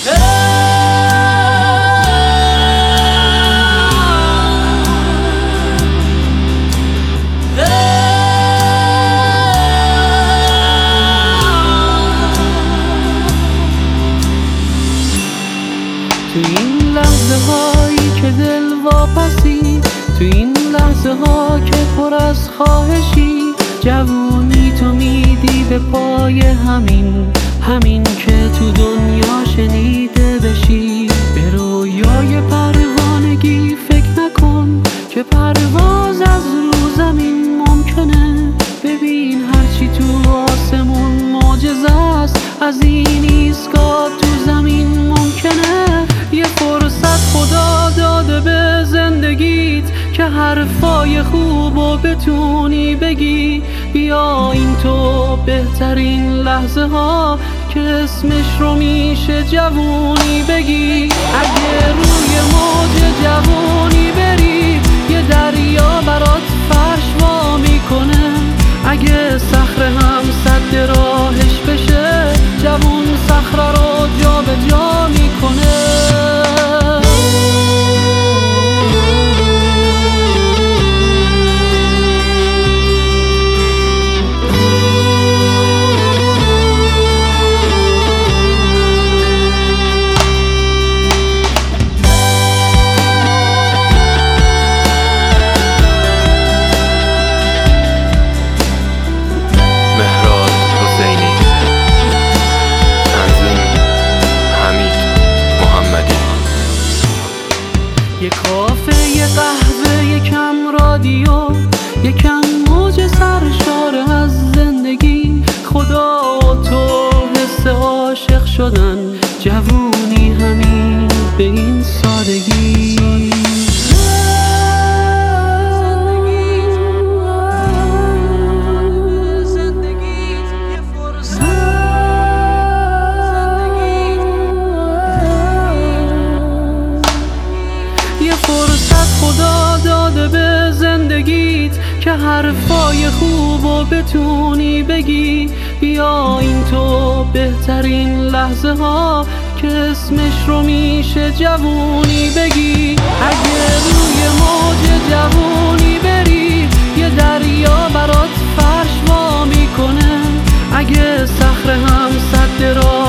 تو این لحظه هایی که دل واپسی، تو این لحظه ها که پر از خواهشی، جوونی تو میدی به پای همین که تو دنیا شنیده بشی. به رویای پروانگی فکر نکن که پرواز از رو زمین ممکنه. ببین هرچی تو آسمون معجزه است، از این ایستگاه تو زمین ممکنه. یه فرصت خدا داده به زندگیت که حرفای خوبو بتونی بگی. بیا این تو بهترین لحظه ها که اسمش رو میشه جوونی بگی. اگه روی موج جوونی بری، یه دریا برات فرش وا میکنه. اگه صخره هم سد راهش بشه، جوون صخره رو جا به جا میکنه. یه کافه، یه قهوه، یکم رادیو، یکم موج سرشار از زندگی. خدا و تو حس عاشق شدن، جوونی همین به این سادگی. فرصت خدا داده به زندگیت که حرفای خوبو بتونی بگی. بیا این تو بهترین لحظه ها که اسمش رو میشه جوونی بگی. اگه روی موج جوونی بری، یه دریا برات فرش وا میکنه. اگه صخره هم سد